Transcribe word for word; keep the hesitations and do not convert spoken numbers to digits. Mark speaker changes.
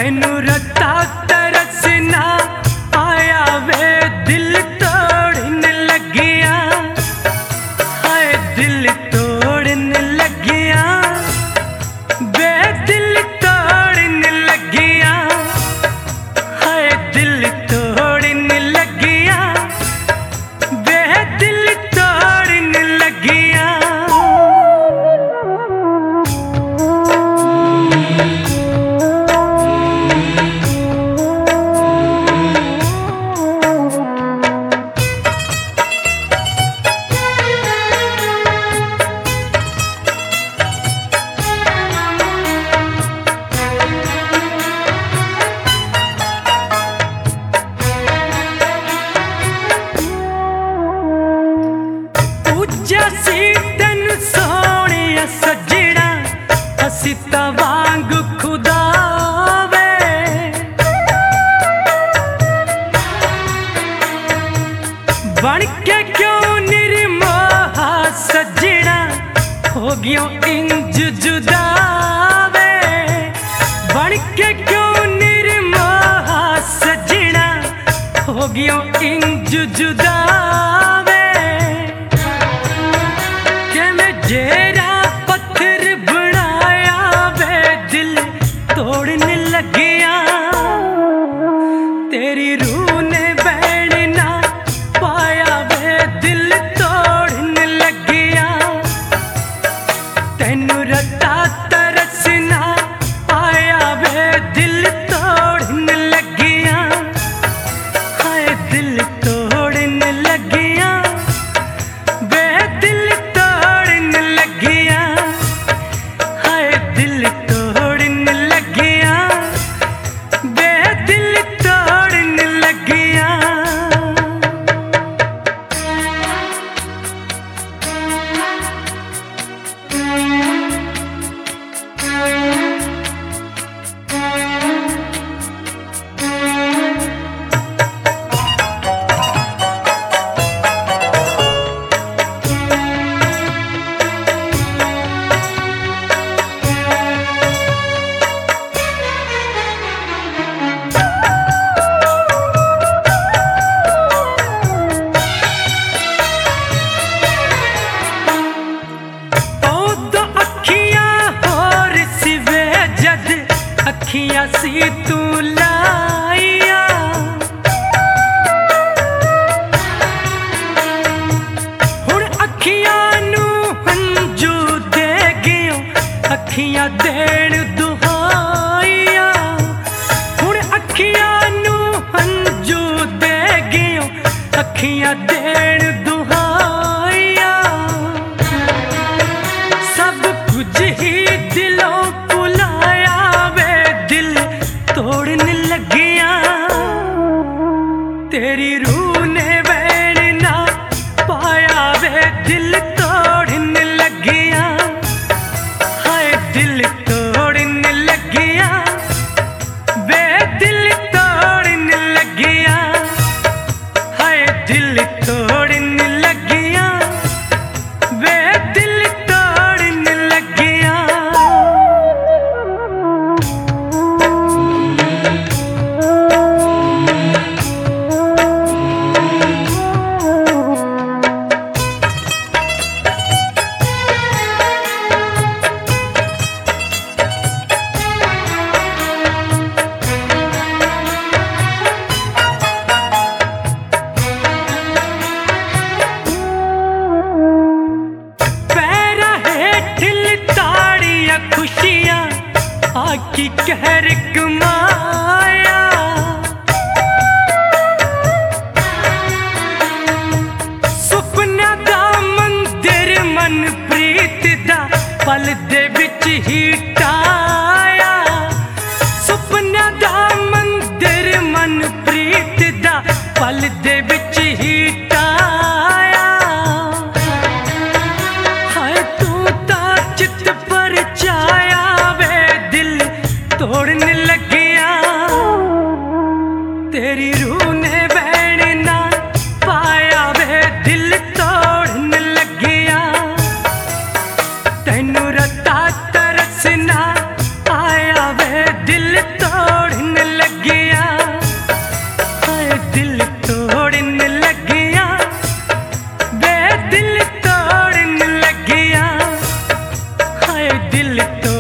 Speaker 1: तैनू रता तरस ना आया वे दिल तोड़न लगिया, हाय दिल तोड़न लगिया, वे दिल तोड़न लगिया, हाय दिल तोड़न लगिया, वे दिल तोड़न लगिया। जैसी तन सोहणिया सजना असी तां वांग खुदा वे, बन के क्यों निर्मोहा सजना हो गयो इंज जुदा वे, बन के क्यों निर्मोहा सजना हो गयो इंज जुदा वे। जेरा पत्थर बनाया वे दिल तोड़न लगिया, तेरी रूह ने बैण ना पाया वे दिल तोड़न लगिया। तैनू रता तरस ना आया वे दिल तोड़न लगिया, हाय दिल तोड़न लगिया, वे दिल तोड़न लगिया, हाय दिल तोड़न लगिया, वे दिल तोड़न लगिया। अखियां सी तू लाइया, हुण अखियां नू हंजू दे गियो, अखियां देण दुहाइया, हुण अखियां नू हंजू दे गियो, अखियां देण दुहाइया। सब कुछ ही दिलों भुलाया वे दिल तोड़न लगिया, तेरी रूह ने बैण ना पाया वे दिल तोड़न लगिया, हाय दिल तोड़न लगिया, वे दिल तोड़न लगिया, हाय दिल तोड़न लगिया, वे दिल तोड़न लगिया। खुशियां आकी कहर कमाया, सुपना दा मंदिर मन प्रीत दा पल दे विच ही टाया, सुपना दा मंदिर मन प्रीत दा पल दे विच ही टाया। हाय तू ता चित पर चाया वे दिल तोड़न लगिया, तेरी रूह ने बैण ना पाया वे दिल तोड़न लगिया। तैनू रता तरस ना दिल